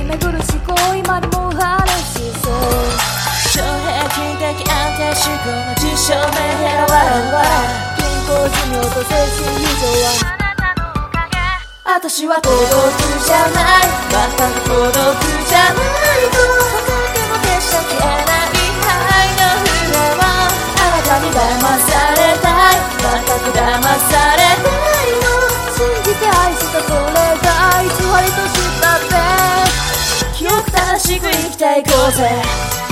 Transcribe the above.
巡る思考今にも晴れしそう超平均的安定志向の実証明ヘラワラワラ健康寿命と精神異常は私は孤独じゃない全く孤独じゃないと測っても決して消えない愛のフレはあなたに騙されたい全く騙されたいの信じて愛したそれが偽りと知ったって記憶正しく生きていこうぜ